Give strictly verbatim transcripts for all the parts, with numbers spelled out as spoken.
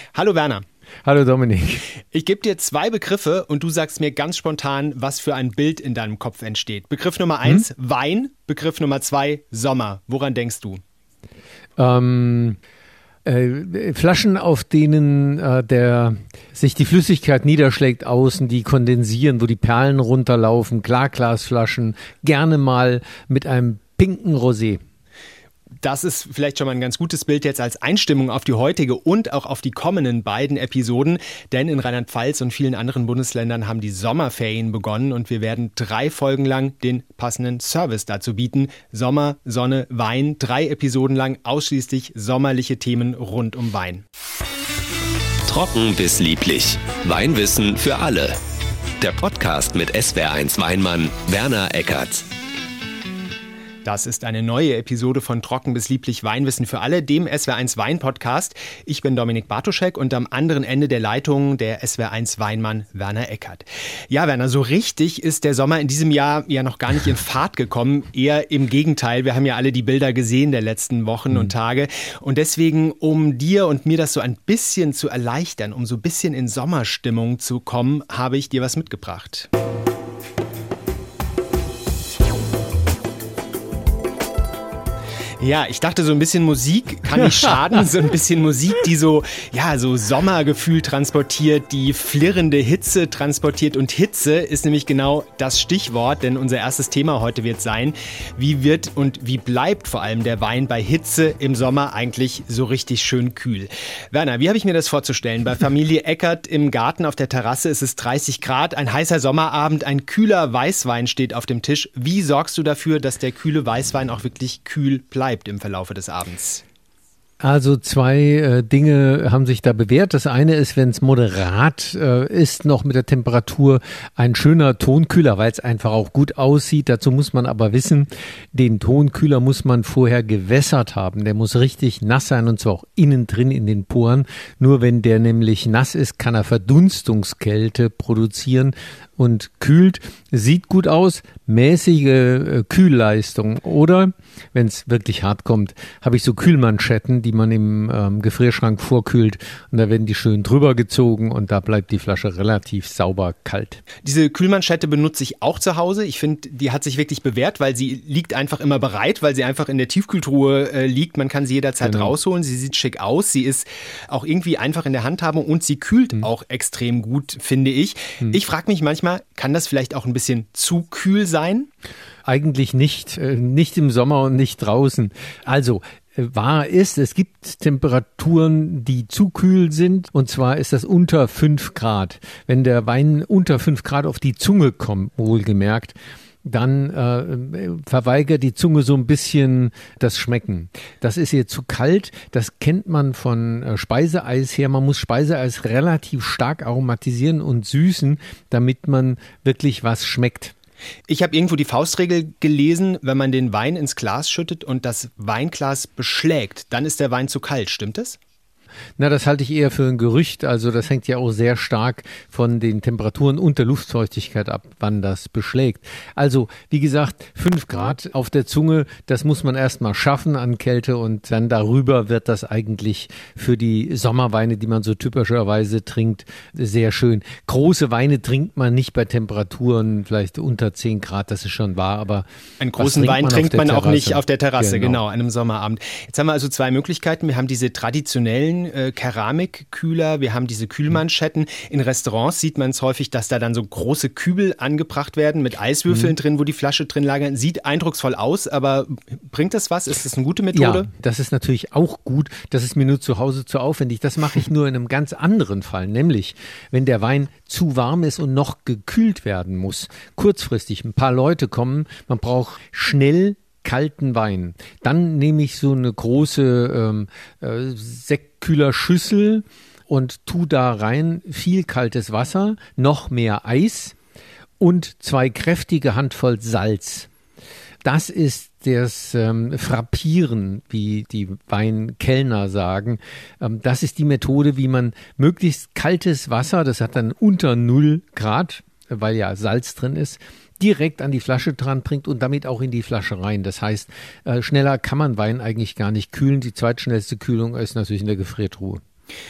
Hallo Werner. Hallo Dominik. Ich gebe dir zwei Begriffe und du sagst mir ganz spontan, was für ein Bild in deinem Kopf entsteht. Begriff Nummer eins, hm? Wein. Begriff Nummer zwei, Sommer. Woran denkst du? Ähm, äh, Flaschen, auf denen äh, der, sich die Flüssigkeit niederschlägt außen, die kondensieren, wo die Perlen runterlaufen, Klarglasflaschen, gerne mal mit einem pinken Rosé. Das ist vielleicht schon mal ein ganz gutes Bild jetzt als Einstimmung auf die heutige und auch auf die kommenden beiden Episoden. Denn in Rheinland-Pfalz und vielen anderen Bundesländern haben die Sommerferien begonnen und wir werden drei Folgen lang den passenden Service dazu bieten. Sommer, Sonne, Wein. Drei Episoden lang ausschließlich sommerliche Themen rund um Wein. Trocken bis lieblich. Weinwissen für alle. Der Podcast mit S W R eins Weinmann Werner Eckert. Das ist eine neue Episode von Trocken bis lieblich Weinwissen für alle, dem S W R eins Wein-Podcast. Ich bin Dominik Bartoschek und am anderen Ende der Leitung der S W R eins Weinmann Werner Eckert. Ja, Werner, so richtig ist der Sommer in diesem Jahr ja noch gar nicht in Fahrt gekommen. Eher im Gegenteil. Wir haben ja alle die Bilder gesehen der letzten Wochen und Tage. Und deswegen, um dir und mir das so ein bisschen zu erleichtern, um so ein bisschen in Sommerstimmung zu kommen, habe ich dir was mitgebracht. Ja, ich dachte, so ein bisschen Musik kann nicht schaden. So ein bisschen Musik, die so, ja, so Sommergefühl transportiert, die flirrende Hitze transportiert. Und Hitze ist nämlich genau das Stichwort, denn unser erstes Thema heute wird sein, wie wird und wie bleibt vor allem der Wein bei Hitze im Sommer eigentlich so richtig schön kühl. Werner, wie habe ich mir das vorzustellen? Bei Familie Eckert im Garten auf der Terrasse ist es dreißig Grad, ein heißer Sommerabend, ein kühler Weißwein steht auf dem Tisch. Wie sorgst du dafür, dass der kühle Weißwein auch wirklich kühl bleibt im Verlaufe des Abends? Also zwei äh, Dinge haben sich da bewährt. Das eine ist, wenn es moderat äh, ist, noch mit der Temperatur ein schöner Tonkühler, weil es einfach auch gut aussieht. Dazu muss man aber wissen, den Tonkühler muss man vorher gewässert haben. Der muss richtig nass sein und zwar auch innen drin in den Poren. Nur wenn der nämlich nass ist, kann er Verdunstungskälte produzieren und kühlt. Sieht gut aus, mäßige äh, Kühlleistung. Oder, wenn es wirklich hart kommt, habe ich so Kühlmanschetten, die man im ähm, Gefrierschrank vorkühlt. Und da werden die schön drüber gezogen und da bleibt die Flasche relativ sauber kalt. Diese Kühlmanschette benutze ich auch zu Hause. Ich finde, die hat sich wirklich bewährt, weil sie liegt einfach immer bereit, weil sie einfach in der Tiefkühltruhe äh, liegt. Man kann sie jederzeit genau. rausholen. Sie sieht schick aus. Sie ist auch irgendwie einfach in der Handhabung und sie kühlt hm. auch extrem gut, finde ich. Hm. Ich frage mich manchmal, kann das vielleicht auch ein bisschen zu kühl sein? Eigentlich nicht, nicht im Sommer und nicht draußen. Also wahr ist, es gibt Temperaturen, die zu kühl sind, und zwar ist das unter fünf Grad. Wenn der Wein unter fünf Grad auf die Zunge kommt, wohlgemerkt, dann äh, verweigert die Zunge so ein bisschen das Schmecken. Das ist hier zu kalt, das kennt man von äh, Speiseeis her. Man muss Speiseeis relativ stark aromatisieren und süßen, damit man wirklich was schmeckt. Ich habe irgendwo die Faustregel gelesen, wenn man den Wein ins Glas schüttet und das Weinglas beschlägt, dann ist der Wein zu kalt. Stimmt das? Na, das halte ich eher für ein Gerücht. Also das hängt ja auch sehr stark von den Temperaturen und der Luftfeuchtigkeit ab, wann das beschlägt. Also, wie gesagt, fünf Grad auf der Zunge, das muss man erstmal schaffen an Kälte und dann darüber wird das eigentlich für die Sommerweine, die man so typischerweise trinkt, sehr schön. Große Weine trinkt man nicht bei Temperaturen vielleicht unter zehn Grad, das ist schon wahr, aber einen großen Wein trinkt man auch nicht auf der Terrasse, genau, genau, an einem Sommerabend. Jetzt haben wir also zwei Möglichkeiten. Wir haben diese traditionellen Äh, Keramikkühler, wir haben diese Kühlmanschetten. In Restaurants sieht man es häufig, dass da dann so große Kübel angebracht werden mit Eiswürfeln mhm. drin, wo die Flasche drin lagert. Sieht eindrucksvoll aus, aber bringt das was? Ist das eine gute Methode? Ja, das ist natürlich auch gut. Das ist mir nur zu Hause zu aufwendig. Das mache ich nur in einem ganz anderen Fall, nämlich wenn der Wein zu warm ist und noch gekühlt werden muss. Kurzfristig, ein paar Leute kommen, man braucht schnell kalten Wein. Dann nehme ich so eine große ähm, äh, Sektkühlerschüssel und tu da rein viel kaltes Wasser, noch mehr Eis und zwei kräftige Handvoll Salz. Das ist das ähm, Frappieren, wie die Weinkellner sagen. Ähm, das ist die Methode, wie man möglichst kaltes Wasser, das hat dann unter null Grad, weil ja Salz drin ist, direkt an die Flasche dran bringt und damit auch in die Flasche rein. Das heißt, äh, schneller kann man Wein eigentlich gar nicht kühlen. Die zweitschnellste Kühlung ist natürlich in der Gefriertruhe.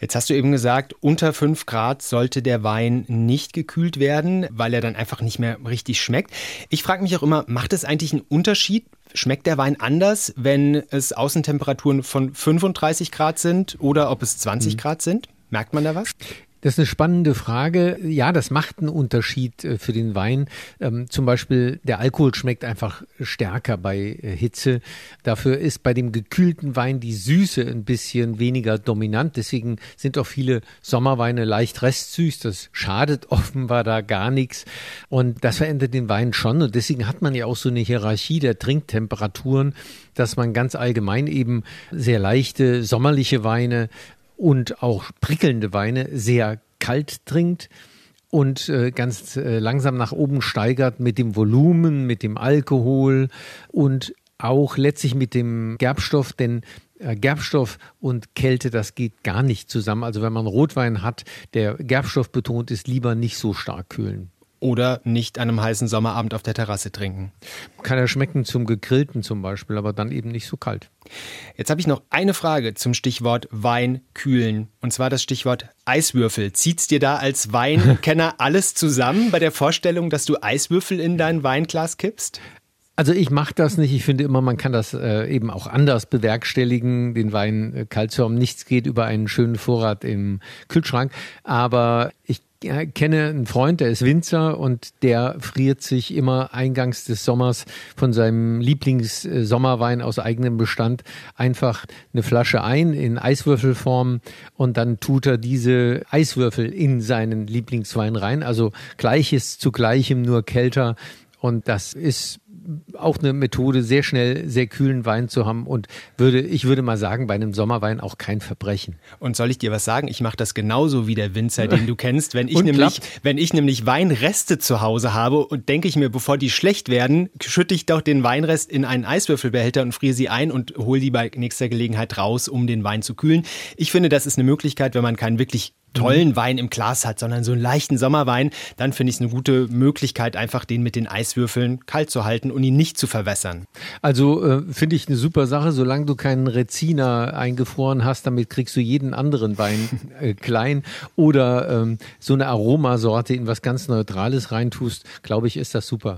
Jetzt hast du eben gesagt, unter fünf Grad sollte der Wein nicht gekühlt werden, weil er dann einfach nicht mehr richtig schmeckt. Ich frage mich auch immer, macht es eigentlich einen Unterschied? Schmeckt der Wein anders, wenn es Außentemperaturen von fünfunddreißig Grad sind oder ob es zwanzig Grad sind? Merkt man da was? Das ist eine spannende Frage. Ja, das macht einen Unterschied für den Wein. Ähm, zum Beispiel der Alkohol schmeckt einfach stärker bei äh, Hitze. Dafür ist bei dem gekühlten Wein die Süße ein bisschen weniger dominant. Deswegen sind auch viele Sommerweine leicht restsüß. Das schadet offenbar da gar nichts. Und das verändert den Wein schon. Und deswegen hat man ja auch so eine Hierarchie der Trinktemperaturen, dass man ganz allgemein eben sehr leichte sommerliche Weine und auch prickelnde Weine sehr kalt trinkt und äh, ganz äh, langsam nach oben steigert mit dem Volumen, mit dem Alkohol und auch letztlich mit dem Gerbstoff, denn äh, Gerbstoff und Kälte, das geht gar nicht zusammen. Also wenn man Rotwein hat, der Gerbstoff betont ist, lieber nicht so stark kühlen. Oder nicht an einem heißen Sommerabend auf der Terrasse trinken. Kann ja schmecken zum Gegrillten zum Beispiel, aber dann eben nicht so kalt. Jetzt habe ich noch eine Frage zum Stichwort Wein kühlen. Und zwar das Stichwort Eiswürfel. Zieht's dir da als Weinkenner alles zusammen bei der Vorstellung, dass du Eiswürfel in dein Weinglas kippst? Also ich mache das nicht. Ich finde immer, man kann das äh, eben auch anders bewerkstelligen, den Wein äh, kalt zu haben. Nichts geht über einen schönen Vorrat im Kühlschrank. Aber ich Ich kenne einen Freund, der ist Winzer und der friert sich immer eingangs des Sommers von seinem Lieblings-Sommerwein aus eigenem Bestand einfach eine Flasche ein in Eiswürfelform und dann tut er diese Eiswürfel in seinen Lieblingswein rein. Also Gleiches zu Gleichem, nur kälter. Und das ist auch eine Methode, sehr schnell sehr kühlen Wein zu haben und würde, ich würde mal sagen, bei einem Sommerwein auch kein Verbrechen. Und soll ich dir was sagen? Ich mache das genauso wie der Winzer, den du kennst. Wenn ich, nämlich, wenn ich nämlich Weinreste zu Hause habe und denke ich mir, bevor die schlecht werden, schütte ich doch den Weinrest in einen Eiswürfelbehälter und friere sie ein und hole die bei nächster Gelegenheit raus, um den Wein zu kühlen. Ich finde, das ist eine Möglichkeit, wenn man keinen wirklich tollen Wein im Glas hat, sondern so einen leichten Sommerwein, dann finde ich es eine gute Möglichkeit, einfach den mit den Eiswürfeln kalt zu halten und ihn nicht zu verwässern. Also äh, finde ich eine super Sache, solange du keinen Reziner eingefroren hast, damit kriegst du jeden anderen Wein äh, klein oder ähm, so eine Aromasorte in was ganz Neutrales reintust, glaube ich, ist das super.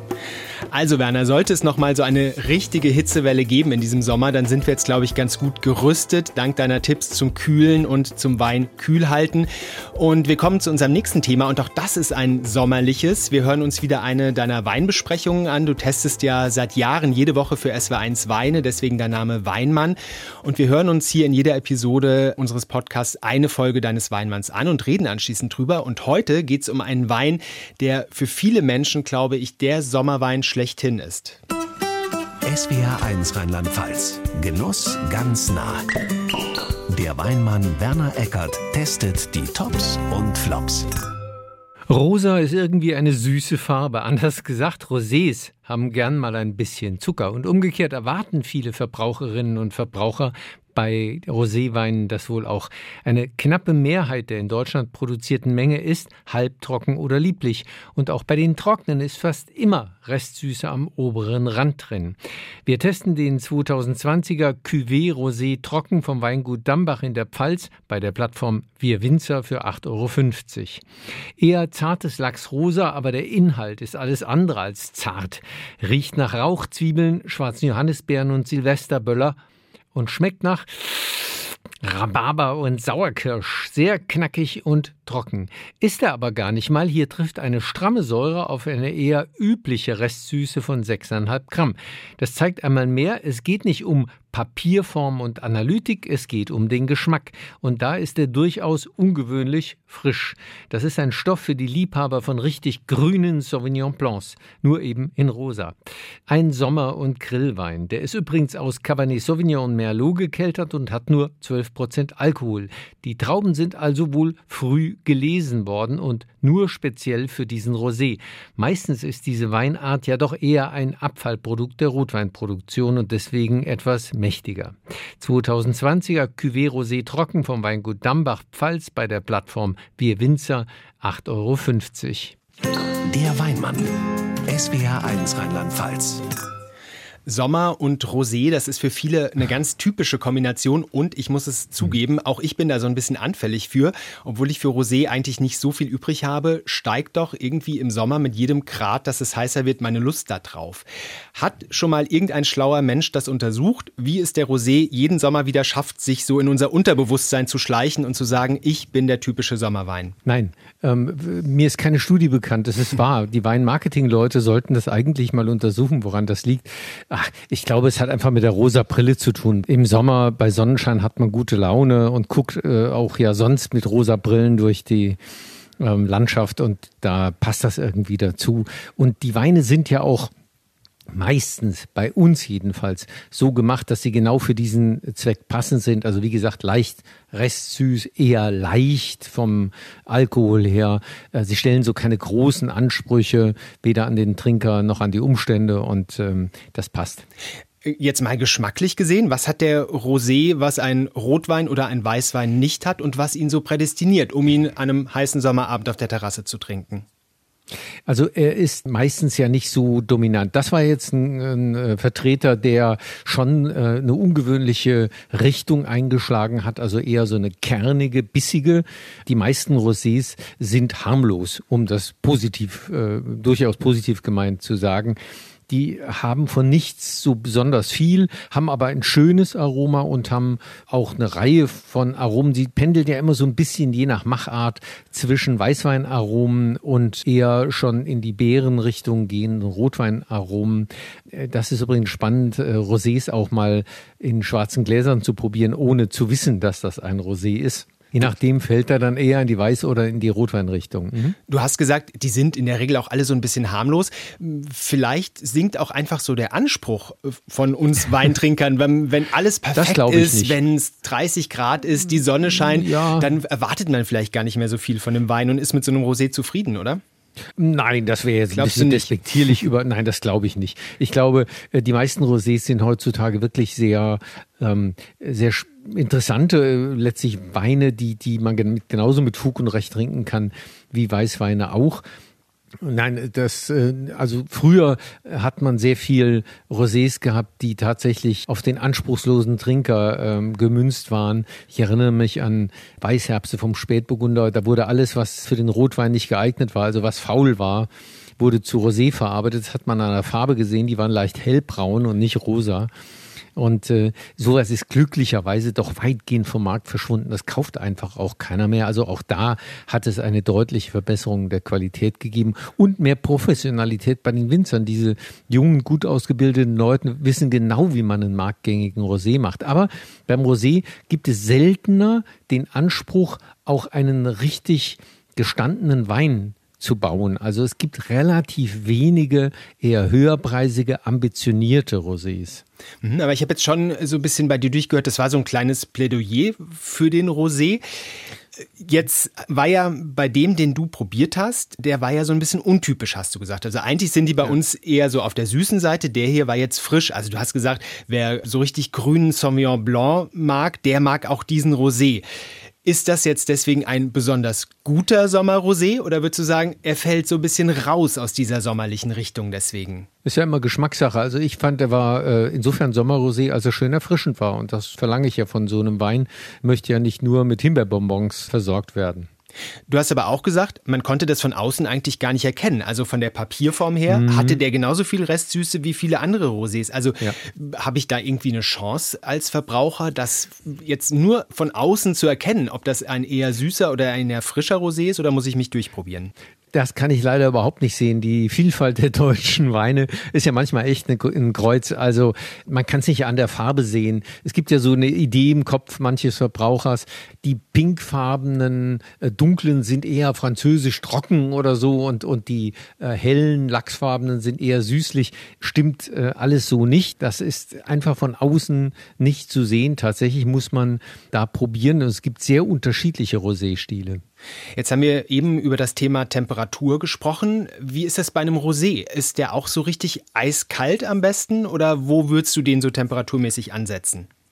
Also Werner, sollte es noch mal so eine richtige Hitzewelle geben in diesem Sommer, dann sind wir jetzt, glaube ich, ganz gut gerüstet, dank deiner Tipps zum Kühlen und zum Wein kühl halten. Und wir kommen zu unserem nächsten Thema und auch das ist ein sommerliches. Wir hören uns wieder eine deiner Weinbesprechungen an. Du testest ja seit Jahren jede Woche für S W R eins Weine, deswegen dein Name Weinmann. Und wir hören uns hier in jeder Episode unseres Podcasts eine Folge deines Weinmanns an und reden anschließend drüber. Und heute geht es um einen Wein, der für viele Menschen, glaube ich, der Sommerwein schlechthin ist. S W R eins Rheinland-Pfalz. Genuss ganz nah. Der Weinmann Werner Eckert testet die Tops und Flops. Rosa ist irgendwie eine süße Farbe. Anders gesagt, Rosés haben gern mal ein bisschen Zucker. Und umgekehrt erwarten viele Verbraucherinnen und Verbraucher bei Roséweinen, dass wohl auch eine knappe Mehrheit der in Deutschland produzierten Menge ist halbtrocken oder lieblich. Und auch bei den Trockenen ist fast immer Restsüße am oberen Rand drin. Wir testen den zweitausendzwanziger Cuvée Rosé Trocken vom Weingut Dambach in der Pfalz bei der Plattform Wir Winzer für acht Euro fünfzig. Eher zartes Lachsrosa, aber der Inhalt ist alles andere als zart. Riecht nach Rauchzwiebeln, schwarzen Johannisbeeren und Silvesterböller und schmeckt nach Rhabarber und Sauerkirsch. Sehr knackig und trocken. Ist er aber gar nicht mal. Hier trifft eine stramme Säure auf eine eher übliche Restsüße von sechs Komma fünf Gramm. Das zeigt einmal mehr, es geht nicht um Papierform und Analytik, es geht um den Geschmack. Und da ist er durchaus ungewöhnlich frisch. Das ist ein Stoff für die Liebhaber von richtig grünen Sauvignon Blancs, nur eben in rosa. Ein Sommer- und Grillwein. Der ist übrigens aus Cabernet Sauvignon und Merlot gekeltert und hat nur zwölf Prozent Alkohol. Die Trauben sind also wohl früh gelesen worden und nur speziell für diesen Rosé. Meistens ist diese Weinart ja doch eher ein Abfallprodukt der Rotweinproduktion und deswegen etwas mächtiger. zweitausendzwanziger Cuvée Rosé Trocken vom Weingut Dambach Pfalz bei der Plattform Wir Winzer, acht Euro fünfzig. Der Weinmann. S W R eins Rheinland-Pfalz. Sommer und Rosé, das ist für viele eine ganz typische Kombination und ich muss es zugeben, auch ich bin da so ein bisschen anfällig für. Obwohl ich für Rosé eigentlich nicht so viel übrig habe, steigt doch irgendwie im Sommer mit jedem Grad, dass es heißer wird, meine Lust da drauf. Hat schon mal irgendein schlauer Mensch das untersucht, wie es der Rosé jeden Sommer wieder schafft, sich so in unser Unterbewusstsein zu schleichen und zu sagen, ich bin der typische Sommerwein? Nein, ähm, mir ist keine Studie bekannt, das ist wahr. Die Weinmarketing-Leute sollten das eigentlich mal untersuchen, woran das liegt. Ach, ich glaube, es hat einfach mit der rosa Brille zu tun. Im Sommer bei Sonnenschein hat man gute Laune und guckt äh, auch ja sonst mit rosa Brillen durch die ähm, Landschaft und da passt das irgendwie dazu. Und die Weine sind ja auch meistens, bei uns jedenfalls, so gemacht, dass sie genau für diesen Zweck passend sind. Also wie gesagt, leicht restsüß, eher leicht vom Alkohol her. Sie stellen so keine großen Ansprüche, weder an den Trinker noch an die Umstände und ähm, das passt. Jetzt mal geschmacklich gesehen, was hat der Rosé, was ein Rotwein oder ein Weißwein nicht hat und was ihn so prädestiniert, um ihn an einem heißen Sommerabend auf der Terrasse zu trinken? Also er ist meistens ja nicht so dominant. Das war jetzt ein, ein Vertreter, der schon äh, eine ungewöhnliche Richtung eingeschlagen hat, also eher so eine kernige, bissige. Die meisten Rosés sind harmlos, um das positiv, äh, durchaus positiv gemeint zu sagen. Die haben von nichts so besonders viel, haben aber ein schönes Aroma und haben auch eine Reihe von Aromen. Sie pendeln ja immer so ein bisschen je nach Machart zwischen Weißweinaromen und eher schon in die Beerenrichtung gehenden Rotweinaromen. Das ist übrigens spannend, Rosés auch mal in schwarzen Gläsern zu probieren, ohne zu wissen, dass das ein Rosé ist. Je nachdem fällt er dann eher in die Weiß- oder in die Rotweinrichtung. Mhm. Du hast gesagt, die sind in der Regel auch alle so ein bisschen harmlos. Vielleicht sinkt auch einfach so der Anspruch von uns Weintrinkern, wenn, wenn alles perfekt ist, wenn es dreißig Grad ist, die Sonne scheint, ja. Dann erwartet man vielleicht gar nicht mehr so viel von dem Wein und ist mit so einem Rosé zufrieden, oder? Nein, das wäre jetzt ein bisschen despektierlich über. Nein, das glaube ich nicht. Ich glaube, die meisten Rosés sind heutzutage wirklich sehr, ähm, sehr interessante, letztlich Weine, die, die man genauso mit Fug und Recht trinken kann, wie Weißweine auch. Nein, das, also früher hat man sehr viel Rosés gehabt, die tatsächlich auf den anspruchslosen Trinker ähm, gemünzt waren. Ich erinnere mich an Weißherbste vom Spätburgunder. Da wurde alles, was für den Rotwein nicht geeignet war, also was faul war, wurde zu Rosé verarbeitet. Das hat man an der Farbe gesehen, die waren leicht hellbraun und nicht rosa. Und äh, sowas ist glücklicherweise doch weitgehend vom Markt verschwunden. Das kauft einfach auch keiner mehr. Also auch da hat es eine deutliche Verbesserung der Qualität gegeben und mehr Professionalität bei den Winzern. Diese jungen, gut ausgebildeten Leute wissen genau, wie man einen marktgängigen Rosé macht. Aber beim Rosé gibt es seltener den Anspruch, auch einen richtig gestandenen Wein zu bauen. Also es gibt relativ wenige, eher höherpreisige, ambitionierte Rosés. Aber ich habe jetzt schon so ein bisschen bei dir durchgehört, das war so ein kleines Plädoyer für den Rosé. Jetzt war ja bei dem, den du probiert hast, der war ja so ein bisschen untypisch, hast du gesagt. Also eigentlich sind die bei ja. uns eher so auf der süßen Seite. Der hier war jetzt frisch. Also du hast gesagt, wer so richtig grünen Sauvignon Blanc mag, der mag auch diesen Rosé. Ist das jetzt deswegen ein besonders guter Sommerrosé oder würdest du sagen, er fällt so ein bisschen raus aus dieser sommerlichen Richtung deswegen? Ist ja immer Geschmackssache. Also ich fand, er war äh, insofern Sommerrosé, als er schön erfrischend war. Und das verlange ich ja von so einem Wein. Möchte ja nicht nur mit Himbeerbonbons versorgt werden. Du hast aber auch gesagt, man konnte das von außen eigentlich gar nicht erkennen. Also von der Papierform her mhm. hatte der genauso viel Restsüße wie viele andere Rosés. Also ja. habe ich da irgendwie eine Chance als Verbraucher, das jetzt nur von außen zu erkennen, ob das ein eher süßer oder ein eher frischer Rosé ist, oder muss ich mich durchprobieren? Das kann ich leider überhaupt nicht sehen. Die Vielfalt der deutschen Weine ist ja manchmal echt ein Kreuz. Also man kann es nicht an der Farbe sehen. Es gibt ja so eine Idee im Kopf manches Verbrauchers, die pinkfarbenen, äh, dunklen sind eher französisch trocken oder so und, und die äh, hellen, lachsfarbenen sind eher süßlich. Stimmt äh, alles so nicht. Das ist einfach von außen nicht zu sehen. Tatsächlich muss man da probieren. Und es gibt sehr unterschiedliche Rosé-Stile. Jetzt haben wir eben über das Thema Temperatur gesprochen. Wie ist das bei einem Rosé? Ist der auch so richtig eiskalt am besten oder wo würdest du den so temperaturmäßig ansetzen?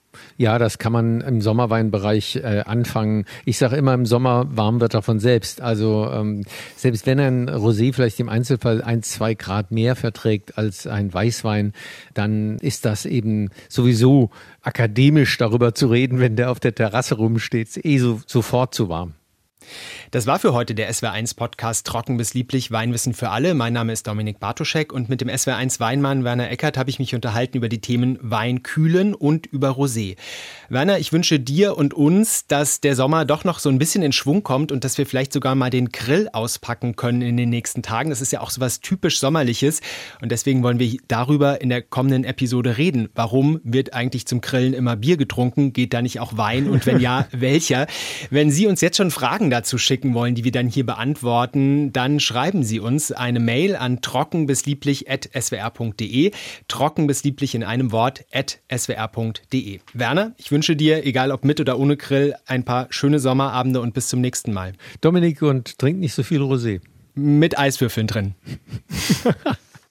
Ja, das kann man im Sommerweinbereich äh, anfangen. Ich sage immer, im Sommer warm wird er von selbst. Also ähm, selbst wenn ein Rosé vielleicht im Einzelfall ein, zwei Grad mehr verträgt als ein Weißwein, dann ist das eben sowieso akademisch darüber zu reden, wenn der auf der Terrasse rumsteht, eh so, sofort zu warm. Das war für heute der S W R eins Podcast Trocken bis lieblich Weinwissen für alle. Mein Name ist Dominik Bartoschek und mit dem S W R eins Weinmann Werner Eckert habe ich mich unterhalten über die Themen Wein kühlen und über Rosé. Werner, ich wünsche dir und uns, dass der Sommer doch noch so ein bisschen in Schwung kommt und dass wir vielleicht sogar mal den Grill auspacken können in den nächsten Tagen. Das ist ja auch so was typisch Sommerliches und deswegen wollen wir darüber in der kommenden Episode reden. Warum wird eigentlich zum Grillen immer Bier getrunken? Geht da nicht auch Wein? Und wenn ja, welcher? Wenn Sie uns jetzt schon Fragen dazu schicken wollen, die wir dann hier beantworten, dann schreiben Sie uns eine Mail an trockenbislieblich at s w r punkt d e. Trockenbislieblich in einem Wort at s w r punkt d e. Werner, ich wünsche dir, egal ob mit oder ohne Grill, ein paar schöne Sommerabende und bis zum nächsten Mal. Dominik, und trink nicht so viel Rosé. Mit Eiswürfeln drin.